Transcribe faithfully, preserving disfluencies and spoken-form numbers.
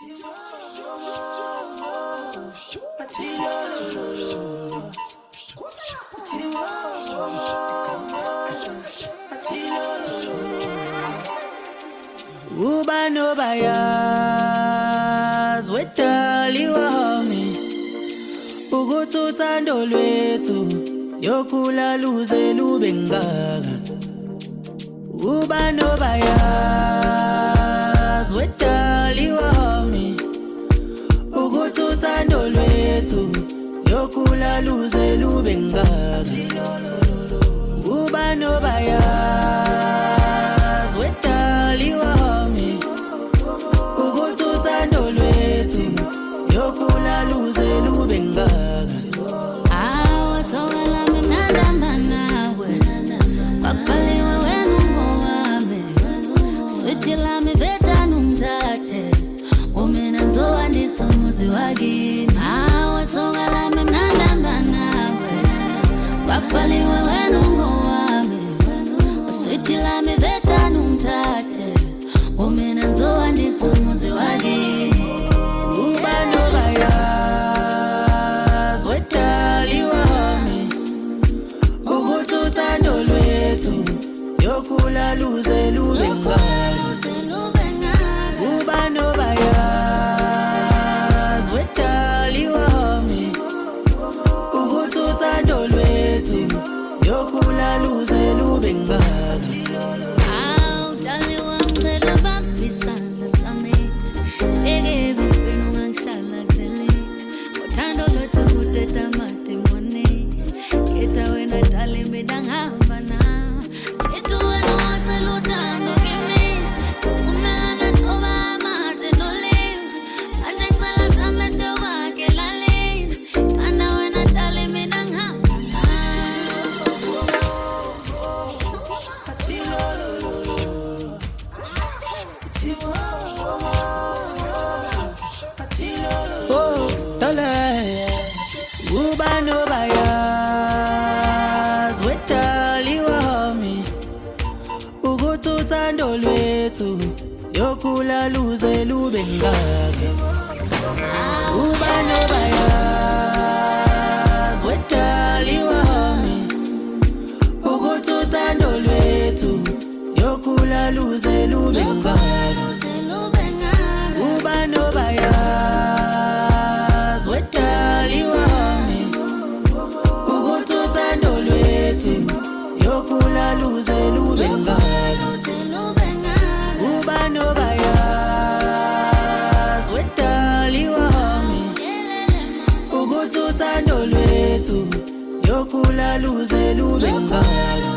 Uba no bayaz wetali wami ukuthutando lwethu yokhula luze lube ngaka. Uba no bayaz wetali wami ukuthutando lwethu yokhula luze lube ngaka. Uba no bayaz wetali wami ukuthutando lwethu yokhula luze lube ngaka. Awa songala mnadamba nawe Wakwaliwa wenu mwame Switi lami veta numtate Umina nzoa ndiso muzi wagini. Awa songala mnadamba nawe Wakwaliwa wenu mwame Switi lami veta numtate Umina nzoa ndiso muzi wagini. Uba no bayaz wetali wami ukuthutando lwethu yokhula luze lube ngaka. Uba no bayaz wetali wami ukuthutando lwethu yokhula luze lube ngaka. Aw, dali wangcela babisana sami Ege bifenu ngangishala zeli Uthando lwethu kuteta matimoni Kita wena dali midangamba na Itu wena wacela uthando kimi Sokumelana soba amate nolini Manje ngicela same siyowakela lini Thanda wena dali midangamba na Oh, dale. Uba no bayaz wetali wami ukuthutando lwethu yokhula luze lube ngaka. Uba no bayaz wetali wami ukuthutando lwethu yokhula luze lube ngaka. Uba no bayaz wetali wami ukuthutando lwethu yokhula luze lube ngaka. Uba no bayaz wetali wami ukuthutando lwethu yokhula luze lube ngaka.